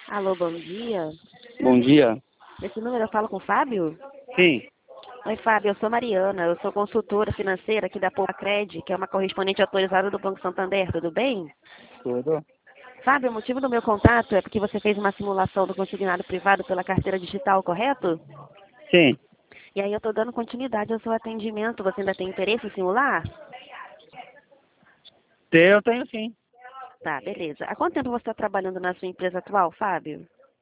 Alô, bom dia. Bom dia. Esse número eu falo com o Fábio? Sim, Oi, Fábio, eu sou Mariana, eu sou consultora financeira aqui da Poupa-Cred, que é uma correspondente autorizada do Banco Santander, tudo bem? tudo. Fábio, o motivo do meu contato é porque você fez uma simulação do consignado privado pela carteira digital, correto? Sim. E aí eu estou dando continuidade ao seu atendimento, você ainda tem interesse em simular? Eu tenho sim. Tá, beleza. Há quanto tempo você está trabalhando na sua empresa atual, Fábio?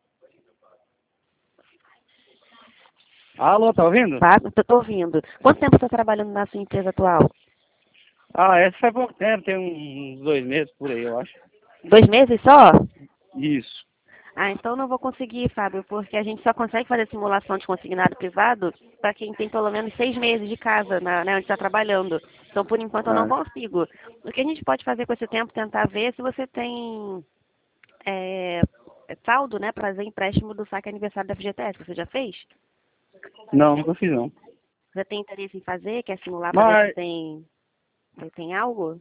Alô, tá ouvindo? Fábio, estou ouvindo. Quanto tempo você está trabalhando na sua empresa atual? Essa faz pouco tempo, tem uns 2 meses por aí, eu acho. 2 meses só? Isso. Ah, então não vou conseguir, Fábio, porque a gente só consegue fazer simulação de consignado privado para quem tem pelo menos 6 meses de casa, onde está trabalhando. Então, por enquanto, eu não Ah, consigo. O que a gente pode fazer com esse tempo, tentar ver se você tem é, saldo, né, para fazer empréstimo do saque aniversário da FGTS. Você já fez? não, nunca fiz não. Você tem interesse em fazer? Quer simular para ver se Mas, tem algo?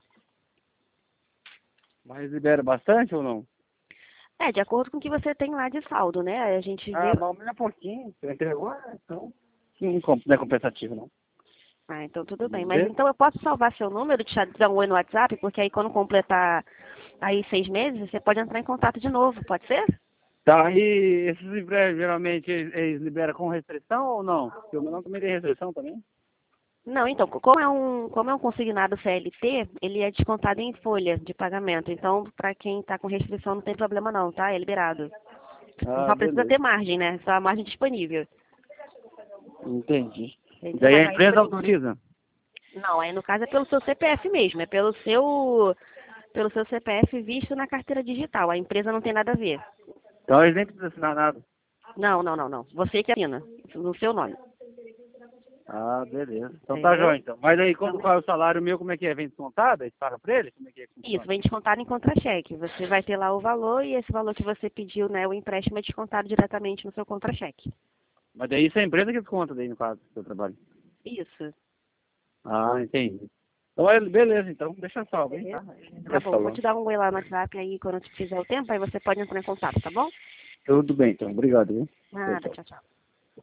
mas libera bastante ou não? É, de acordo com o que você tem lá de saldo, né? A gente vê. Ah, mas é pouquinho. Você entregou, então não é compensativo não. Ah, então tudo bem. Mas Beleza? então eu posso salvar seu número, te dar um oi no WhatsApp, porque aí quando completar aí 6 meses, você pode entrar em contato de novo, pode ser? Tá, e esses empréstimos geralmente eles liberam com restrição ou não? Porque o meu não também tem restrição também. Não, então, como é um consignado CLT, ele é descontado em folha de pagamento. Então, para quem está com restrição, não tem problema não, tá? É liberado. Ah, Só precisa beleza. ter margem, né? Só a margem disponível. Entendi. Entendeu? Daí Mas a aí empresa autoriza. não, aí no caso é pelo seu CPF mesmo, é pelo seu CPF visto na carteira digital. A empresa não tem nada a ver. Então eles nem precisam assinar nada. Não, não, não, não. Você que assina, no seu nome. Ah, beleza. Então tá Entendeu? jóia, então. Mas aí, Então, quando faz o salário meu, como é que é? Vem descontado? Aí você paga pra ele? Como é que isso, funciona? vem descontado em contra-cheque. Você vai ter lá o valor e esse valor que você pediu, né, o empréstimo é descontado diretamente no seu contra-cheque. Mas daí isso é a empresa que desconta daí, no caso, do seu trabalho. Isso. Ah, entendi. Então, beleza, então. Deixa salvo, hein? Beleza? Tá? Tá Vai bom, vou falando. te dar um oi lá no WhatsApp aí quando fizer o tempo, aí você pode entrar em contato, tá bom? Tudo bem, então. Obrigado, viu? Tchau, Nada, tchau. tchau, tchau.